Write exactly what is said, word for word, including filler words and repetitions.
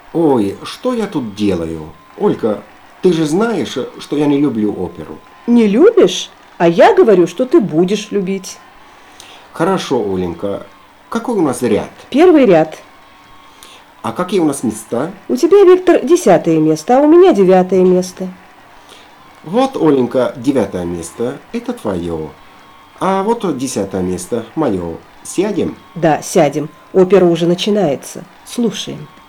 Ой, что я тут делаю? Ольга, ты же знаешь, что я не люблю оперу. Не любишь? А я говорю, что ты будешь любить. Хорошо, Оленька. Какой у нас ряд? Первый ряд. А какие у нас места? У тебя, Виктор, десятое место, а у меня девятое место. Вот, Оленька, девятое место. Это твое. А вот десятое место мое. Сядем? Да, сядем. Опера уже начинается. Слушаем.